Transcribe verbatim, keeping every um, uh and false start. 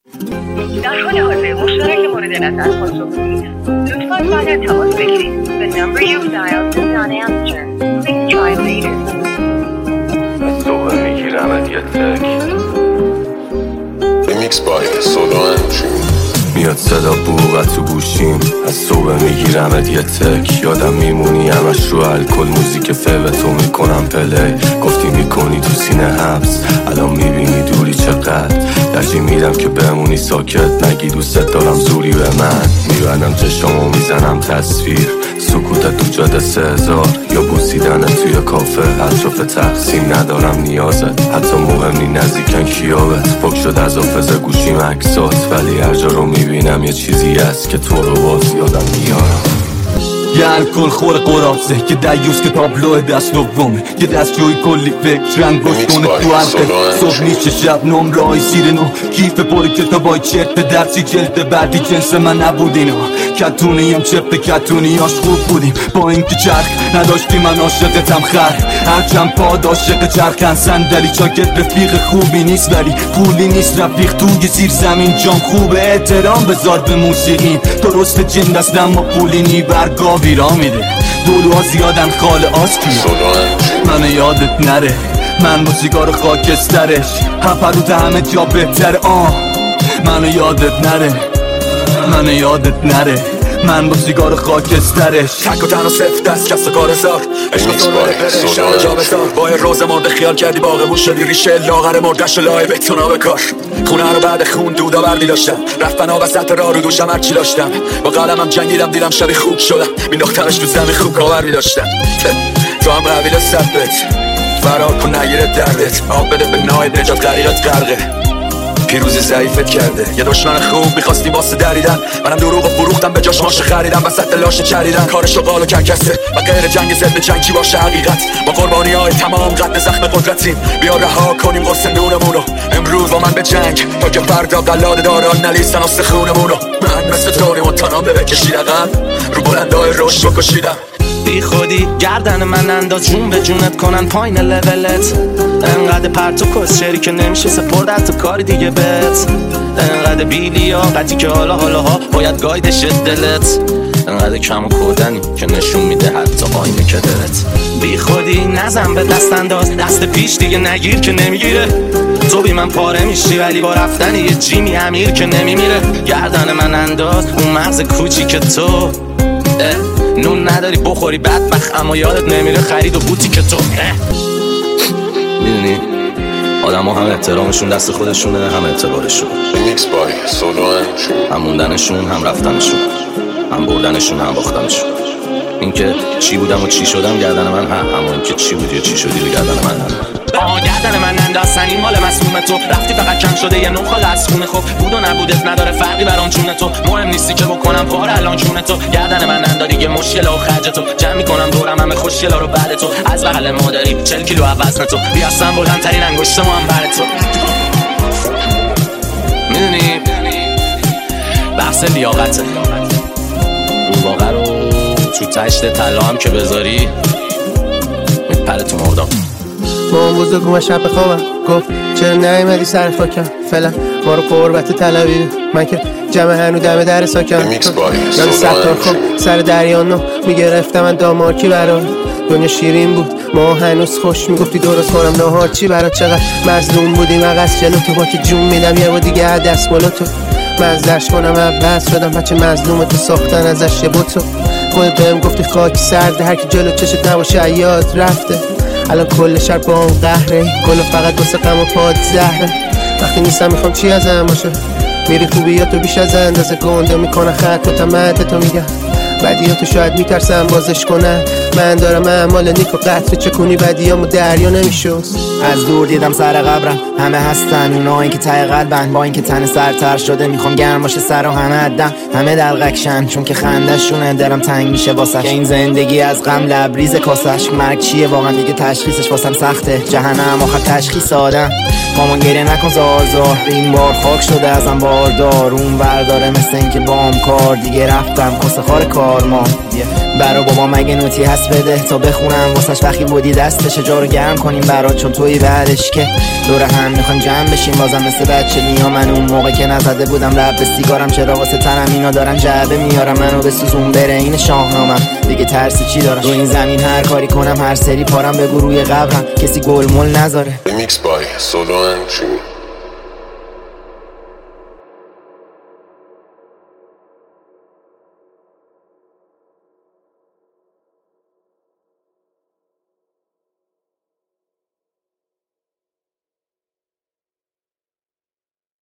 در حال حاضر مشترک مورد نظر پاسخ می‌دهید. لطفاً بعد از تماس بگیرید. The number you've dialed does not answer. Please try later. صبح میگیرم یه تک Remix by Solo Andrew. میاد صدا بوغت تو گوشیم، از صبح میگیرمت یه تک. یادم میمونی همش رو الکل، موزیک فیوتو میکنم پلی. گفتی میکنی تو سینه حبس، الان میبینی دوری چقدر. درجی میدم که بمونی ساکت، نگی دوست دارم زوری به من. میبندم چشامو میزنم تصویر، سکوتت تو جاده سه هزار، یا بوسیدنت توی کافه. اطراف تقسیم ندارم نیازت، حتی مهم نی نزدیکن کیابت. پاک شد از حافظه گوشیم عکسات، ولی هر جا رو میبینم یه چیزی هست که تو رو باز یادم میارم. یه الکل خور قرافزه که دیوز که تابلوه دست دومه، یه دستجوی کلی فکر رنگ گوش کنه تو حلقه. صبح نیشه شب نمرای سیر نو، کیف پر کتابای چرت به درسی جلد بعدی جنس من نبود اینا. کتونیم چپ کتونیاش خوب بودیم، با اینکه چرخ نداشتی من عاشقتم خر. هرچند پاد عاشق چرخن صندلی چاکت رفیق خوبی نیست، ولی پولی نیست رفیق توی زیر زمین جام خوبه. احترام بذار به موسیقی، درست جن دست اما پولی نی برگاه ویرا میده. دولوها زیادن خال آسکی من یادت نره، من با سیگار خاکسترش هپروت همه جا بهتره. آه منو یادت نره، منو یادت نره، من با سیگار خاکسترش تک و تنها سفت دست کست و کار زار. عشق و سنوره بره شب جا بزار. با یه روز مرده خیال کردی باغمون شدی ریشه لاغر مردش و لای بتونا بکار. خونه رو بعد خون دودا بردی داشتم، رفتن ها وسط راه رو دوشم هرچی داشتم. با قلمم جنگیدم دیدم شبی خوب شدم، مینداختمش تو زمین خوب کاور میداشتم. تو هم قبیل صفت فرار کن نگیره دردت، آب بده به ناید نجات غریقت غرقه. پیروزی ضعیفت کرده یه دشمن خوب میخواستی واسه دریدن، منم دروغ فروختم به جاش ماشه خریدم. وسط لاشه چریدن کارش و قال و کرکسه و غیر جنگ ضد جنگ کی باشه حقیقت. با قربانی های تمام قد زخم قدرتیم، بیا رها کنیم قرص نونمونو امروز با من به جنگ، تا که فردا قلاد داران نلیستن استخونمونو. من مثل توری متنام به کشید عقب، رو بلندای رشد و کشیدم. بی خودی گردن من انداز، جون به جونت کنن پایین لولت. انقدر پرت و کسچری که نمیشه سپرد تو کاری دیگه بت. انقدر بیلیاقتی که حالا حالا ها باید گایدش دلت. انقدر کم و کودنی که نشون میده حتی آینه که دلت. بی خودی نزن به دست انداز، دست پیش دیگه نگیر که نمیگیره. تو بی من پاره میشی ولی با رفتن یه جیمی امیر که نمیمیره. گردن من انداز اون مغز کوچی که تو نون نداری بخوری بدبخت، اما یادت نمیره خرید و بوتی که تو. میدونی آدم ها هم احترامشون دست خودشونه، هم اعتبارشون. هم موندنشون هم رفتنشون، هم بردنشون هم باختنشون. اینکه چی بودم و چی شدم گردن من هم، اما اینکه چی بودی و چی شدی رو گردن من هم. آه گردن من انداستن این مال مسموم تو، رفتی فقط کم شده یه نوخال از خونه. خب بود و نبودت نداره فرقی برام چونه تو، مهم نیستی که بکنم پار الان چونه تو. گردن من انداری یه مشکل و خرج تو، جمع میکنم دورم همه خوشگلا رو بعد تو. از بغل مادری چهل کیلو وزن تو، بیاستم بلندترین انگشت ما هم بر تو. میدونی بحث لیاقته، اون واقع رو تو تشت طلا هم که بذاری میپره تو مردم. مام بزرگ اومد شب خوابم گفت چرا نیومدی سر خاکم، فعلا ما رو قربت طلبیده. من که جمع هنو دم در ساکم، یاد ستار خب سر دریا نو میگرفتم من دامارکی برای دنیا شیرین بود. ما هنوز خوش میگفتی درست کنم نهار چی برای. چقدر مظلوم بودیم مغز جلو تو، با که جون میدم یه با دیگه دست بالا تو. من زش کنم عباس شدم بچه مظلوم تو، ساختن ازش یه بوتو. خودت بهم گفتی خاک سرده، هر کی جلو چشت نباشه یاد رفته. الان کل شهر با اون قهره، گل فقط واسه غم و پاد زهره. وقتی نیستم میخوام چی ازم باشه، میری خوبیاتو بیش از اندازه گنده میکنه خط و تمدتو میگم. بدیاتو شاید میترسم بازش کنن، من دارم اعمال نیک و قطره چکونی بدیامو دریا نمیشوز. از دور دیدم سر قبرم همه هستن، اونایی که ته قلبن با اینکه تن سرتر شده میخوام گرم باشه سر و همه عدم همه دلغکشن، چون که خندشونه دلم تنگ میشه واسش. که این زندگی از غم لبریز کاسش، مرگ چیه واقعا دیگه تشخیصش واسم سخته. جهنم آخر تشخیص آدم، مامان گریه نکن زار زار، این بار خاک شده ازم باردار. اون ورداره مثل اینکه بام کار دیگه رفتم کاسه خار کار ما. برا بابا مگه نوتی هست بده تا بخونم واسش وقتی بودی دستش جارو گرم کنیم برات چون توی بعدش که دور هم میخوایم جمع بشیم بازم مثل بچه نیا من اون موقع که نزده بودم لب به سیگارم چرا واسه تنم اینا دارم جعبه میارم منو به سوزون بره این شاهنامم دیگه ترسی چی دارم رو این زمین هر کاری کنم هر سری پارم بگو روی قبرم کسی گل مول نذاره. Remix by Solo and June.